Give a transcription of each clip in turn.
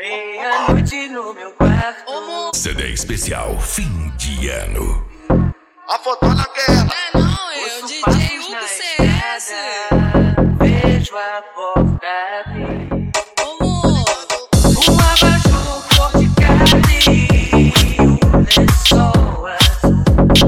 Meia-noite no meu quarto. CD especial fim de ano. A fotona que ela. Não, eu, DJ Hugo CS. Vejo a porta abrir. Amor, Um abajur cor de carne e um lençol azul.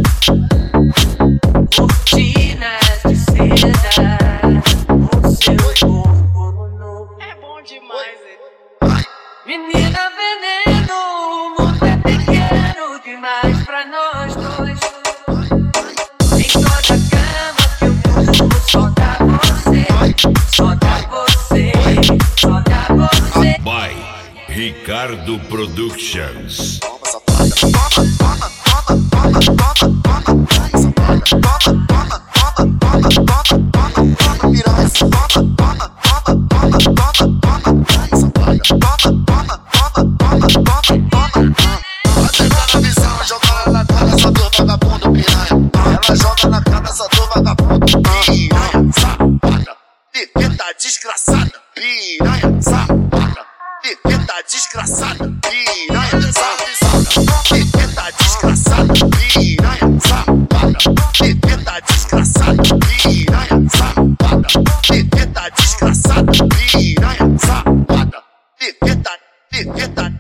Cortinas de seda, o seu corpo nu. é bom demais, hein? Menina veneno, o mundo é pequeno demais pra nós dois. Em toda cama que eu durmo, só dá você, só dá você, só dá você. By Ricardo Productions. Ela joga na cabeça do vagabundo, piranha, safada, perfeita desgraçada, piranha, safada, perfeita desgraçada, piranha, safada, perfeita desgraçada, piranha, safada, perfeita desgraçada, piranha, safada, perfeita desgraçada, piranha, safada, perfeita desgraçada.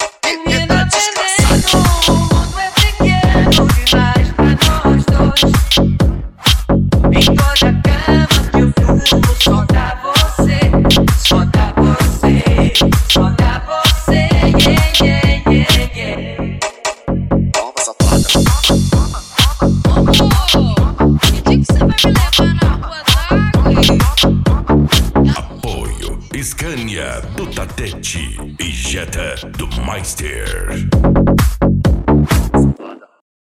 O mundo é pequeno demais pra nós dois. Em toda cama que eu durmo, só dá você, só dá você, só dá você, yeah, yeah, yeah, yeah. Toma, safada. Amor, que dia que você vai me levar na rua d'água? Apoio Scania do Tatete e Jetta do Meister.